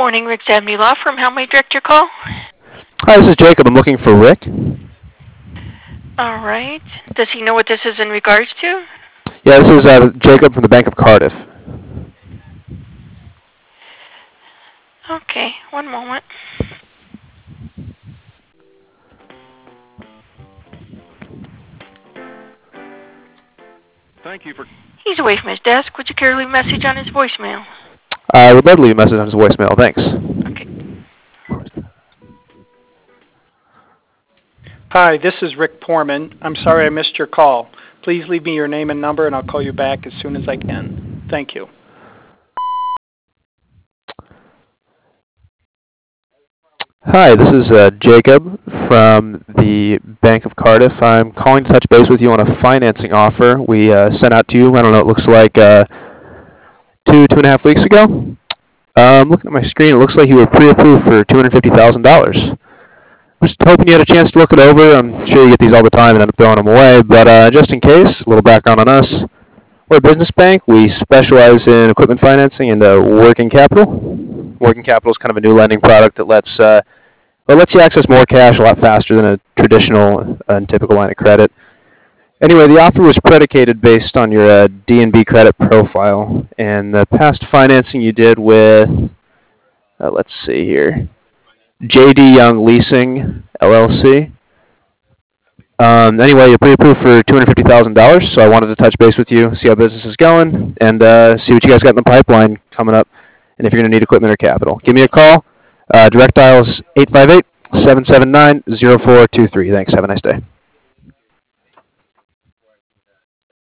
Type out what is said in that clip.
morning, Rick Zabney Law Firm. How may I direct your call? Hi, this is Jacob. I'm looking for Rick. All right. Does he know what this is in regards to? Yeah, this is Jacob from the Bank of Cardiff. Okay, one moment. Thank you for... He's away from his desk. Would you care to leave a message on his voicemail? I would love to leave a message on his voicemail. Thanks. Okay. Hi, this is Rick Porman. I'm sorry I missed your call. Please leave me your name and number, and I'll call you back as soon as I can. Thank you. Hi, this is Jacob from the Bank of Cardiff. I'm calling to touch base with you on a financing offer we sent out to you. I don't know, it looks like 2.5 weeks ago. Looking at my screen, it looks like you were pre-approved for $250,000. Just hoping you had a chance to look it over. I'm sure you get these all the time and end up throwing them away, but just in case, a little background on us. We're a business bank. We specialize in equipment financing and working capital. Working capital is kind of a new lending product that lets you access more cash a lot faster than a traditional and typical line of credit. Anyway, the offer was predicated based on your D&B credit profile and the past financing you did with, let's see here, J.D. Young Leasing, LLC. Anyway, you're pre-approved for $250,000, so I wanted to touch base with you, see how business is going, and see what you guys got in the pipeline coming up, and if you're going to need equipment or capital. Give me a call. Direct dial is 858-779-0423. Thanks. Have a nice day.